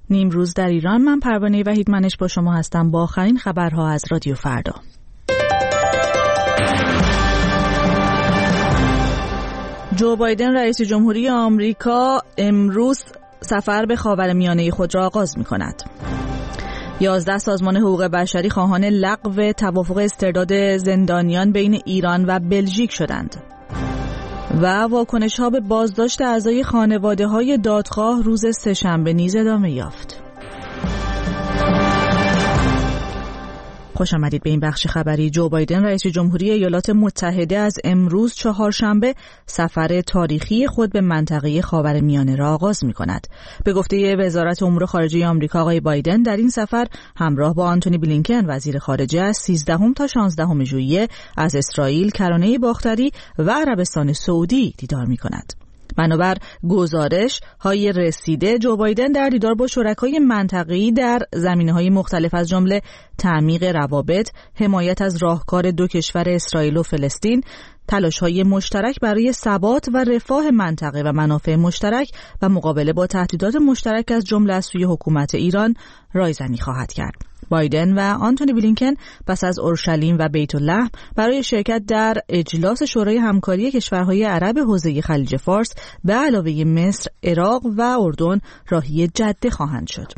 نیمروز در ایران. من پروانه وحیدمنش با شما هستم با آخرین خبرها از رادیو فردا. جو بایدن رئیس جمهوری آمریکا امروز سفر به خاورمیانه خود را آغاز می‌کند. 11 سازمان حقوق بشری خواهان لغو توافق استرداد زندانیان بین ایران و بلژیک شدند. و واکنش‌ها به بازداشت اعضای خانواده‌های دادخواه روز سه‌شنبه نیز ادامه یافت. خوش آمدید به این بخش خبری. جو بایدن رئیس جمهوری ایالات متحده از امروز چهارشنبه سفر تاریخی خود به منطقه خاورمیانه را آغاز می‌کند. به گفته وزارت امور خارجه آمریکا، آقای بایدن در این سفر همراه با آنتونی بلینکن وزیر خارجه از 13 تا 16 ژوئیه از اسرائیل، کرانه باختری و عربستان سعودی دیدار می‌کند. بنابر گزارش های رسیده، جو بایدن در دیدار با شرکای منطقه‌ای در زمینه‌های مختلف از جمله تعمیق روابط، حمایت از راهکار دو کشور اسرائیل و فلسطین، تلاش‌های مشترک برای ثبات و رفاه منطقه و منافع مشترک و مقابله با تهدیدات مشترک از جمله از سوی حکومت ایران رایزنی خواهد کرد. بایدن و آنتونی بلینکن پس از اورشلیم و بیت لحم برای شرکت در اجلاس شورای همکاری کشورهای عرب حوزه خلیج فارس به علاوه مصر، عراق و اردن راهی جده خواهند شد.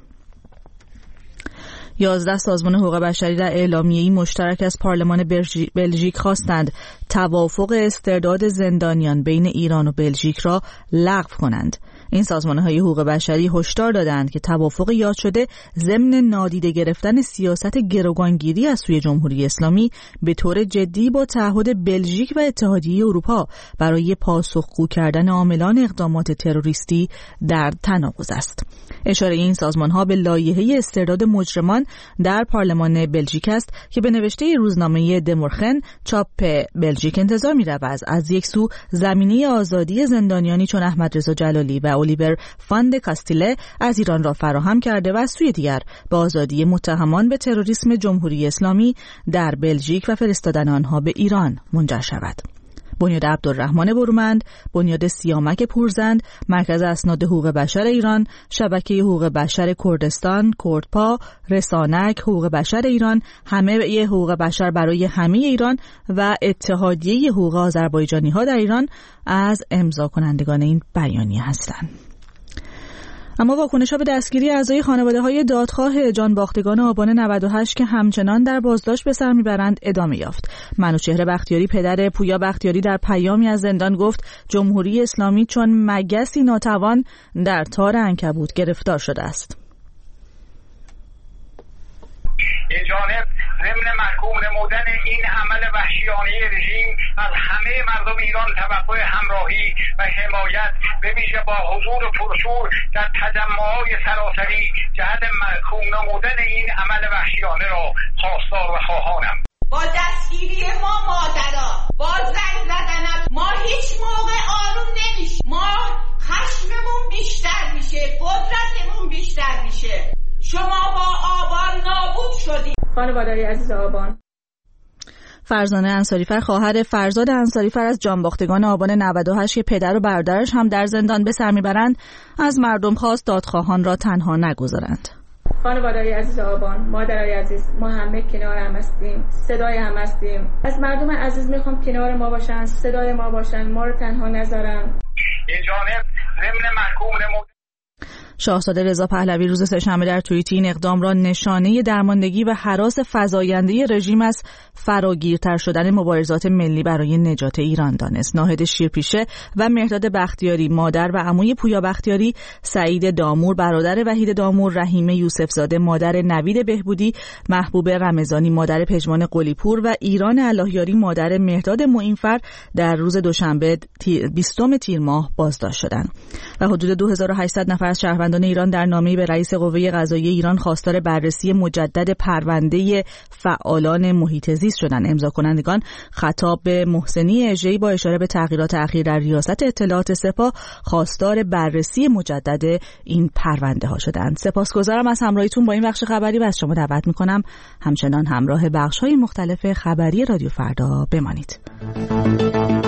11 سازمان حقوق بشری در اعلامیه‌ای مشترک از پارلمان بلژیک خواستند توافق استرداد زندانیان بین ایران و بلژیک را لغو کنند. این سازمان‌های حقوق بشری هشدار دادند که توافق یاد شده ضمن نادیده گرفتن سیاست گروگانگیری از سوی جمهوری اسلامی به طور جدی با تعهد بلژیک و اتحادیه اروپا برای پاسخگو کردن عاملان اقدامات تروریستی در تناقض است. اشاره این سازمان‌ها به لایحه استرداد مجرمان در پارلمان بلژیک است که به نوشته روزنامه دمورخن چاپ بلژیک انتظار می‌رود از یک سو زمینه آزادی زندانیانی چون احمد رضا جلالی و اولیور فاند کاستیله از ایران را فراهم کرده و از سوی دیگر به آزادی متهمان به تروریسم جمهوری اسلامی در بلژیک و فرستادن آنها به ایران منجر شود. بنیاد عبدالرحمن برومند، بنیاد سیامک پورزند، مرکز اسناد حقوق بشر ایران، شبکه حقوق بشر کردستان، کردپا، رسانک، حقوق بشر ایران، همه حقوق بشر برای همه ایران و اتحادیه حقوق آذربایجانی‌ها در ایران از امضا کنندگان این بیانیه هستند. اما واکنش‌ها به دستگیری اعضای خانواده‌های دادخواه جانباختگان آبان 98 که همچنان در بازداشت به سر می‌برند ادامه یافت. منوچهر بختیاری پدر پویا بختیاری در پیامی از زندان گفت جمهوری اسلامی چون مگسی ناتوان در تار عنکبوت گرفتار شده است. این جانب ضمن محکوم نمودن این عمل وحشیانه رژیم از همه مردم ایران توقع همراهی و حمایت به ویژه با حضور پرشور در تجمع‌های سراسری جهت محکوم نمودن این عمل وحشیانه را خواستار و خواهانم. با دستگیری ما مادرها، با زنگ زدنم ما هیچ موقع آروم نمیشیم. ما خشممون بیشتر میشه، قدرتمون بیشتر میشه. شما با آبان نابود شدید. خانواده عزیز آبان. فرزانه انصاریفر خواهر فرزاد انصاریفر از جانباختگان آبان 98 که پدر و برادرش هم در زندان به سر میبرند از مردم خواست دادخواهان را تنها نگذارند. خانواده عزیز آبان، مادرای عزیز، ما همه کنار هم هستیم، صدای هم هستیم. از مردم عزیز میخوام کنار ما باشن، صدای ما باشن، ما رو تنها نذارن. این جانب ضمن محکوم نمود شاهزاده رضا پهلوی روز سه‌شنبه در توییت این اقدام را نشانه درماندگی و هراس فزاینده رژیم از فراگیرتر شدن مبارزات ملی برای نجات ایران دانست. ناهد شیرپیشه و مهرداد بختیاری مادر و عموی پویا بختیاری، سعید دامور برادر وحید دامور، رحیمه یوسفزاده مادر نوید بهبودی، محبوب رمضانی مادر پژمان قلی‌پور و ایران اللهیاری مادر مهرداد معینفر در روز دوشنبه 20 تیر ماه بازداشت شدند و حدود 2800 نفر از شهروندان ایران در نامه‌ای به رئیس قوه قضاییه ایران خواستار بررسی مجدد پرونده فعالان محیط زیست شدند. امضا کنندگان خطاب به محسنی اژه‌ای با اشاره به تغییرات اخیر در ریاست اطلاعات سپاه خواستار بررسی مجدد این پرونده ها شدند. سپاسگزارم از همراهیتون با این بخش خبری و از شما دعوت می‌کنم همچنان همراه بخش‌های مختلف خبری رادیو فردا بمانید.